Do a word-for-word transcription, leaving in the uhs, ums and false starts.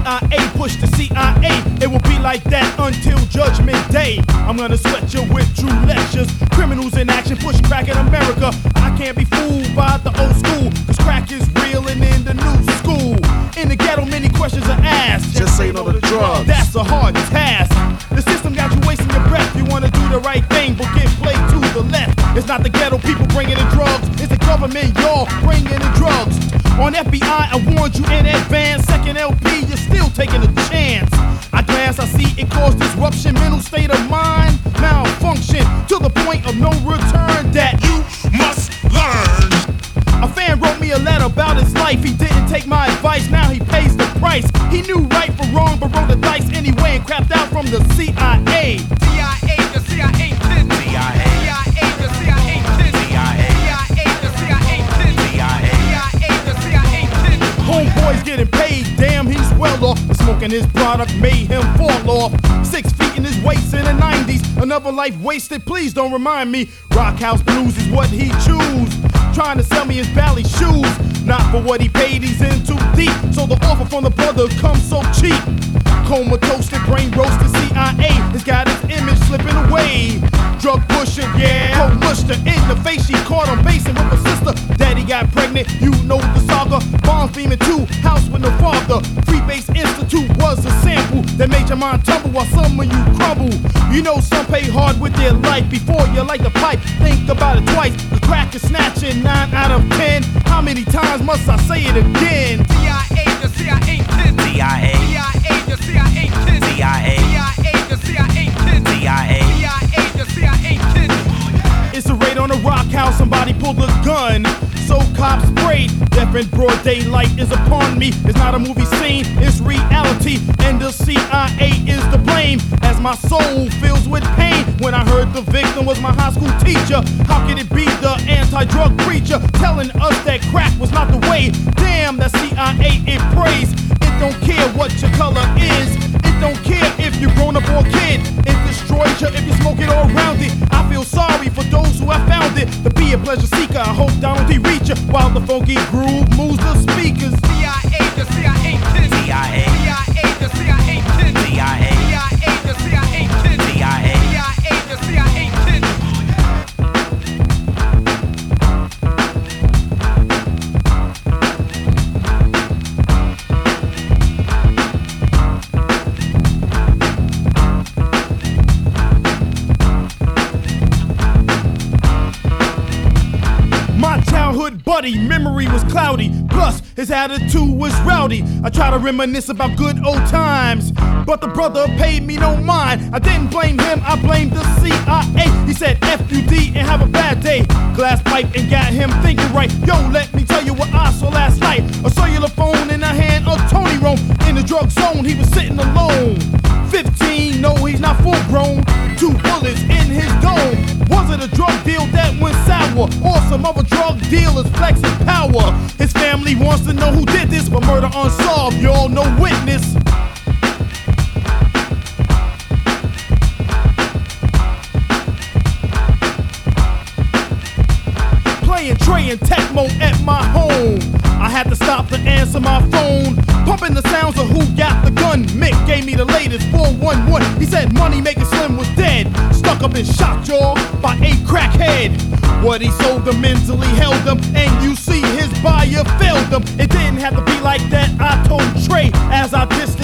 I A push the C I A. It will be like that until Judgment Day. I'm gonna sweat you with true lectures. Criminals in action, push crack in America. I can't be fooled by the old school, cause crack is real and in the new school. In the ghetto, many questions are asked. Just say no to drugs. That's a hard task. The system got you wasting your breath. You wanna do the right thing, but get played to the left. It's not the ghetto people bringing in drugs, it's the government, y'all bringing in drugs. On F B I, I warned you in advance. Second L P, you're still taking a chance. I glance, I see it cause disruption, mental state of mind, malfunction, to the point of no return that you must learn. A fan wrote me a letter about his life. He didn't take my advice, now he pays the price. He knew right from wrong, but rolled the dice anyway and crapped out from the C I A. C I A, the C I A did. C I A. C I A, the C I A did. C I A. C I A, the C I A did. C I A. C I A, the C I A did. Homeboy's getting paid, damn, he's well off. But smoking his product made him fall off. Six feet in his waist in the nineties. Another life wasted, please don't remind me. Rock House Blues is what he choose. Trying to sell me his Bally shoes. Not for what he paid, he's in too deep. So the offer from the brother comes so cheap. Coma toasted, brain roasted, C I A has got his image slipping away. Drug pushing, yeah, cold mushed her in the face. She caught him basing with her sister. Daddy got pregnant, you know the saga. Bomb theming too, house with no father. Freebase Institute was a sample that made your mind tumble while some of you crumble. You know some pay hard with their life. Before you light the pipe, think about it twice. The crack is snatching nine out of ten. How many times must I say it again? C I A, the C I A did. C I A. C I A, the C I A did. C I A. C I A, the C I A did. C I A. C I A, the C I A did. It's a raid on a rock house, somebody pulled a gun. So cops sprayed, death in broad daylight is upon me. It's not a movie scene, it's reality. And the C I A is to blame. As my soul fills with pain when I heard the victim was my high school teacher. How could it be the anti-drug preacher telling us that crack was not the way? Damn, that C I A it prays. It don't care what your color is. It don't care if you're grown up or a kid. It destroys you if you smoke it all around it. I feel sorry for those who have found it. To be a pleasure seeker, I hope Donald D reach you while the funky groove moves the speakers. C I A, the C I A did. C I A. C I A, the C I A did. C I A. C I A, the C I A did. C I A. C I A, the C I A did. Buddy, memory was cloudy, plus his attitude was rowdy. I try to reminisce about good old times, but the brother paid me no mind. I didn't blame him, I blamed the C I A. He said F U D and have a bad day. Glass pipe and got him thinking right. Yo, let me tell you what I saw last night. A cellular phone in the hand of Tony Rome. In the drug zone, he was sitting alone. Fifteen, no, he's not full grown. Two bullets in his dome. Was it a drug deal that went sour, or some other drug dealers flexing power? His family wants to know who did this, but murder unsolved, y'all no witness. Playing Trey and Tecmo at my home. I had to stop to answer my phone. Pumping the sounds of who got the gun. Mick gave me the latest four one one. He said Money Making Slim was dead. Stuck up and shot, y'all, by a crackhead. What he sold them mentally held them, and you see his buyer failed them. It didn't have to be like that, I told Trey as I dissed